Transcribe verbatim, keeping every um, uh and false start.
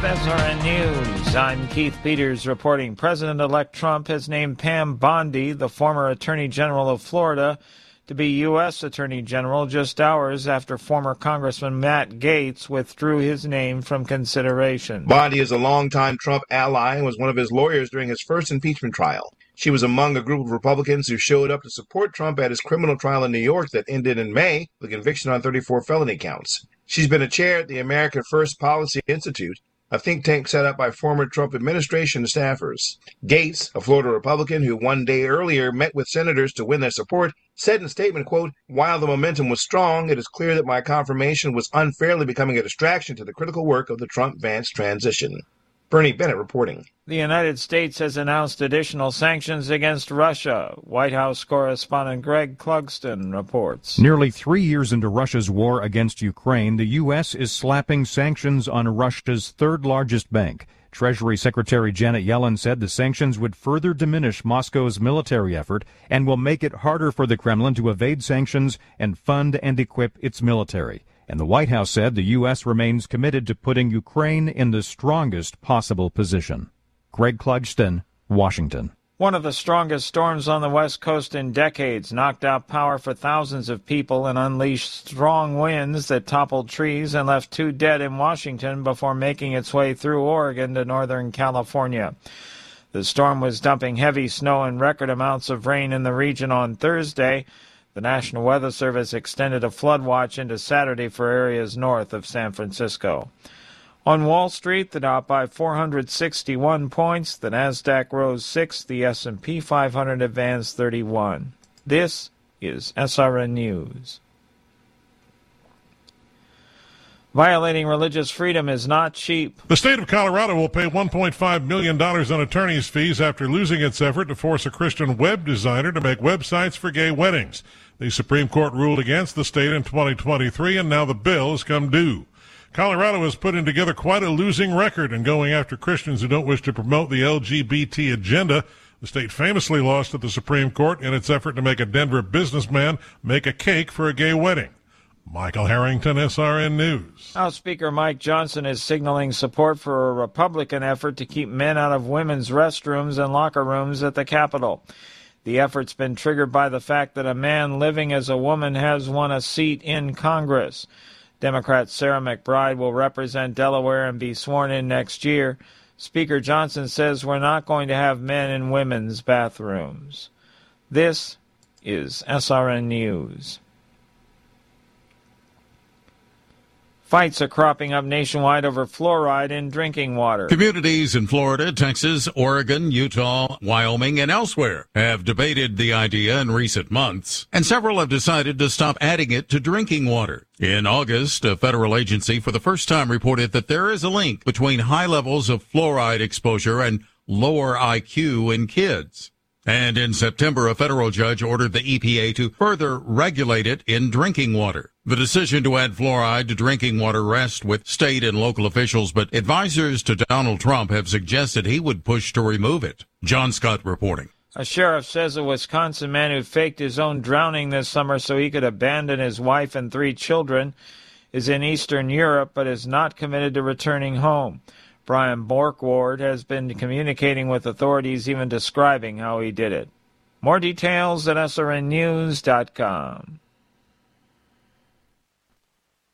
S R N News. I'm Keith Peters reporting President-elect Trump has named Pam Bondi, the former Attorney General of Florida, to be U S Attorney General just hours after former Congressman Matt Gaetz withdrew his name from consideration. Bondi is a longtime Trump ally and was one of his lawyers during his first impeachment trial. She was among a group of Republicans who showed up to support Trump at his criminal trial in New York that ended in May with a conviction on thirty-four felony counts. She's been a chair at the America First Policy Institute, a think tank set up by former Trump administration staffers. Gaetz, a Florida Republican who one day earlier met with senators to win their support, said in a statement, quote, "While the momentum was strong, it is clear that my confirmation was unfairly becoming a distraction to the critical work of the Trump-Vance transition." Bernie Bennett reporting. The United States has announced additional sanctions against Russia. White House correspondent Greg Clugston reports. Nearly three years into Russia's war against Ukraine, the U S is slapping sanctions on Russia's third-largest bank. Treasury Secretary Janet Yellen said the sanctions would further diminish Moscow's military effort and will make it harder for the Kremlin to evade sanctions and fund and equip its military. And the White House said the U S remains committed to putting Ukraine in the strongest possible position. Greg Clugston, Washington. One of the strongest storms on the West Coast in decades knocked out power for thousands of people and unleashed strong winds that toppled trees and left two dead in Washington before making its way through Oregon to northern California. The storm was dumping heavy snow and record amounts of rain in the region on Thursday. The National Weather Service extended a flood watch into Saturday for areas north of San Francisco. On Wall Street, the Dow by four hundred sixty-one points, the Nasdaq rose six, the S and P five hundred advanced thirty-one. This is S R N News. Violating religious freedom is not cheap. The state of Colorado will pay one point five million dollars on attorney's fees after losing its effort to force a Christian web designer to make websites for gay weddings. The Supreme Court ruled against the state in twenty twenty-three, and now the bill has come due. Colorado is putting together quite a losing record in going after Christians who don't wish to promote the L G B T agenda. The state famously lost at the Supreme Court in its effort to make a Denver businessman make a cake for a gay wedding. Michael Harrington, S R N News. House Speaker Mike Johnson is signaling support for a Republican effort to keep men out of women's restrooms and locker rooms at the Capitol. The effort's been triggered by the fact that a man living as a woman has won a seat in Congress. Democrat Sarah McBride will represent Delaware and be sworn in next year. Speaker Johnson says we're not going to have men in women's bathrooms. This is S R N News. Fights are cropping up nationwide over fluoride in drinking water. Communities in Florida, Texas, Oregon, Utah, Wyoming, and elsewhere have debated the idea in recent months, and several have decided to stop adding it to drinking water. In August, a federal agency for the first time reported that there is a link between high levels of fluoride exposure and lower I Q in kids. And in September, a federal judge ordered the E P A to further regulate it in drinking water. The decision to add fluoride to drinking water rests with state and local officials, but advisors to Donald Trump have suggested he would push to remove it. John Scott reporting. A sheriff says a Wisconsin man who faked his own drowning this summer so he could abandon his wife and three children is in Eastern Europe but is not committed to returning home. Brian Borkward has been communicating with authorities, even describing how he did it. More details at S R N news dot com.